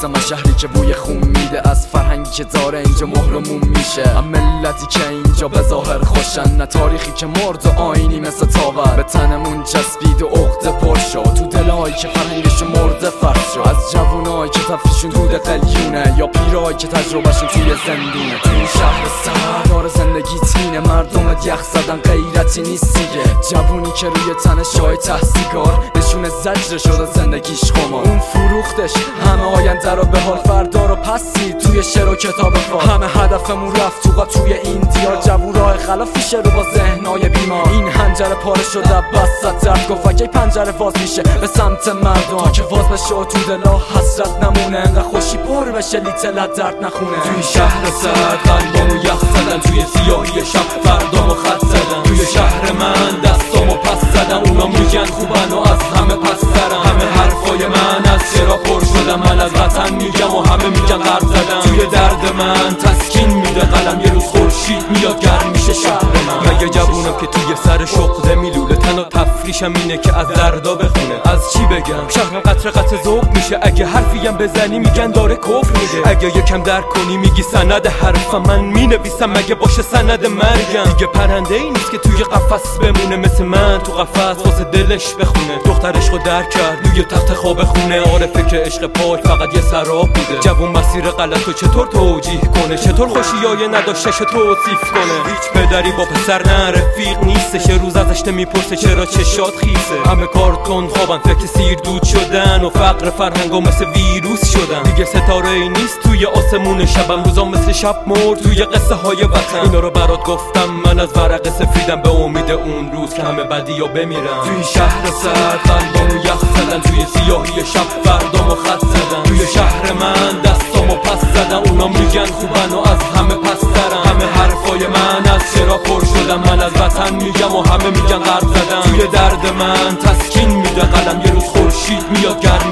واسه من شهری که بوی خون میده، از فرهنگی که داره اینجا مهر و موم میشه، هم ملتی که اینجا به ظاهر خوشن، نه تاریخی که مرد و آینی مثل تاور به تنمون چسبید و عقده پر شد، تو دلهایی که فرهنگشون مرده فرض شد، از جوونایی که تفریشون دود قلیونه یا پیرایی که تجربهشون توی زندونه. تو این شهر سردار زندگیت اینه، مردمت یخ زدن غیرتی نیست دیگه، جوونی که روی تن شای تحصیلکار نشون زجر شده زندگیش خمار، اون فروختش همه آینده رو به حال فردا رو پسی توی شعر و کتاب فار، همه هدفمون رفت توی این دیار، جوون راه خلافیشه رو با ذهنای بیمار، این حنجره پاره شده بسط درد گفت اگه پنجره باز میشه به سمت مردم، تا که باز بشه و تو دلا حسرت نمونه، انقدر خوشی پر بشه لیتلت درد نخونه. توی شهر سرد قلبامو یخ زدن، توی سیاهی شب فردامو خط زدن، توی شهر من دستامو پس زدن، اونا میگن خوبن و از همه پس ترن، همه حرفای من از چرا پر شدم، من از وطن میگم و همه میگن غرب زدم، توی درد من تسکین میده قلم، یه روز خورشید میاد گرم میشه شهر من. مگه جوونم که توی سر شقده میلوله، تنها تفریشم اینه که از دردا بخونه، از چی بگم شهرم قطره قطره ذوق میشه، اگه حرفیم بزنی میگن داره کفر میده، اگه یکم درک کنی میگی سند حرفم، من مینویسم مگه باشه سند مرگم، دیگه پرنده ای نیست که توی قفس بمونه، مثل من تو قفس واسه دلش بخونه، دختر عشقو درک کرد روی تخت خواب خونه، عارفه که عشق پاک فقط یه سراب بوده، جوون مسیر غلطو چطور توجیه کنه، چطور خوشیای نداشتش توصیف کنه، هیچ پدری با پسر نه رفیق نیستش، روز ازش نمیپرسه چرا چشات خیسه، همه کارتون خوابن فکر سیر دود شدن و فقر فرهنگا مثل ویروس شدن، دیگه ستاره ای نیست توی آسمون شبم، روزا مثل شب مرد توی قصه های وطن، اینا رو برات گفتم من از ورق سفیدم به امید اون روز که همه بدیا بمیرن. توی شهر سرد قلبامو یخ زدن، توی سیاهی شب فردامو خط زدن، توی شهر من دستامو پس زدن، اونا میگن خوبن و از همه پس ترن، همه حرفای من از چرا پر شدم، من از وطن میگم و همه میگن غرب زدم، توی درد من تسکین میده قلم، یه روز خورشید میاد گرم